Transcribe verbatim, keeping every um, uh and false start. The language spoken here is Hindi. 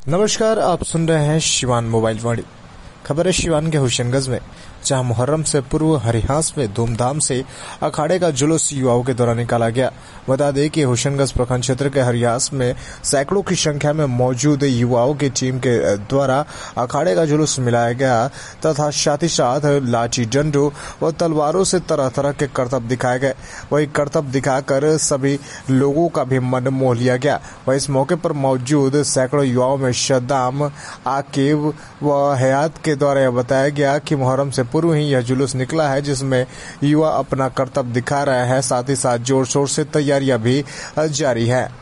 नमस्कार, आप सुन रहे हैं शिवान मोबाइल वाणी। खबर है शिवान के हुसैनगंज में, जहां मुहर्रम से पूर्व हरिहास में धूमधाम से अखाड़े का जुलूस युवाओं के द्वारा निकाला गया। बता दें कि हुसैनगंज प्रखंड क्षेत्र के हरिहास में सैकड़ों की संख्या में मौजूद युवाओं की टीम के द्वारा अखाड़े का जुलूस मिलाया गया तथा साथ ही साथ लाठी डंडों व तलवारों से तरह तरह के करतब दिखाए गए। वही करतब दिखाकर सभी लोगों का भी मन मोह लिया गया। वह इस मौके पर मौजूद सैकड़ों युवाओं में सद्दाम, आकिब व हयात के द्वारा बताया गया कि मुहर्रम से पूर्व ही यह जुलूस निकला है, जिसमें युवा अपना करतब दिखा रहे हैं। साथ ही साथ जोर शोर से तैयारियां भी जारी है।